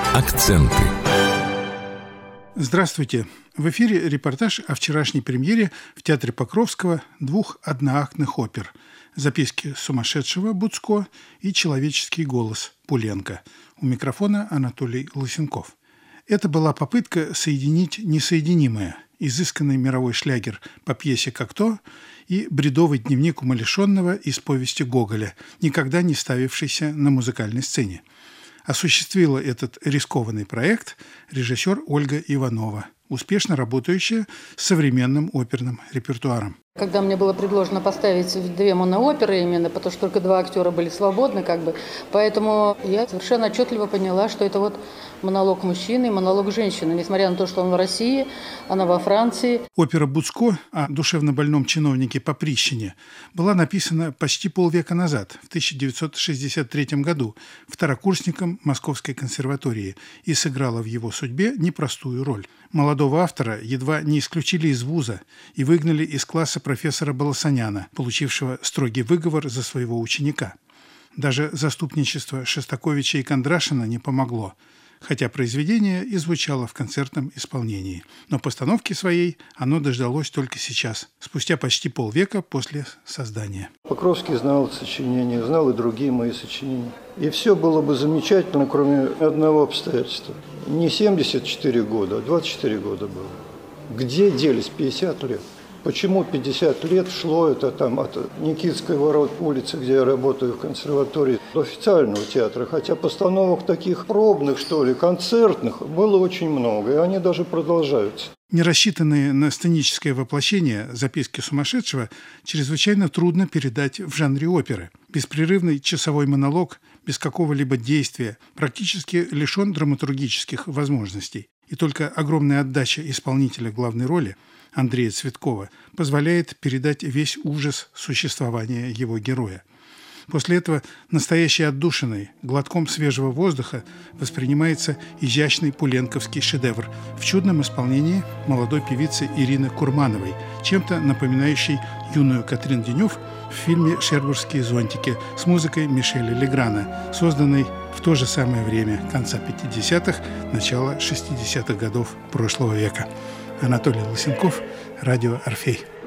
Акценты. Здравствуйте! В эфире репортаж о вчерашней премьере в Театре Покровского 2 одноактных опер «Записки сумасшедшего» Буцко и «Человеческий голос» Пуленко. У микрофона Анатолий Лысенков. Это была попытка соединить несоединимое: изысканный мировой шлягер по пьесе «Кокто» и бредовый дневник умалишенного из повести Гоголя, никогда не ставившийся на музыкальной сцене. Осуществила этот рискованный проект режиссер Ольга Иванова, успешно работающая с современным оперным репертуаром. Когда мне было предложено поставить 2 монооперы именно, потому что только 2 актера были свободны, поэтому я совершенно отчетливо поняла, что это вот монолог мужчины и монолог женщины, несмотря на то, что он в России, она во Франции. Опера Буцко о душевнобольном чиновнике Поприщине была написана почти полвека назад, в 1963 году, второкурсником Московской консерватории, и сыграла в его судьбе непростую роль. Молодого автора едва не исключили из вуза и выгнали из класса профессора Баласаняна, получившего строгий выговор за своего ученика. Даже заступничество Шостаковича и Кондрашина не помогло, хотя произведение и звучало в концертном исполнении. Но постановки своей оно дождалось только сейчас, спустя почти полвека после создания. Покровский знал сочинения, знал и другие мои сочинения. И все было бы замечательно, кроме одного обстоятельства. Не 74 года, а 24 года было. Где делись 50 лет? Почему 50 лет шло это от Никитской ворот улицы, где я работаю в консерватории, до официального театра, хотя постановок таких пробных, концертных было очень много, и они даже продолжаются. Не рассчитанные на сценическое воплощение «Записки сумасшедшего» чрезвычайно трудно передать в жанре оперы. Беспрерывный часовой монолог без какого-либо действия практически лишен драматургических возможностей. И только огромная отдача исполнителя главной роли Андрея Цветкова позволяет передать весь ужас существования его героя. После этого настоящей отдушиной, глотком свежего воздуха воспринимается изящный пуленковский шедевр в чудном исполнении молодой певицы Ирины Курмановой, чем-то напоминающей юную Катрин Денев в фильме «Шербургские зонтики» с музыкой Мишеля Леграна, созданной в то же самое время конца 50-х, начала 60-х годов прошлого века. Анатолий Лысенков, радио «Орфей».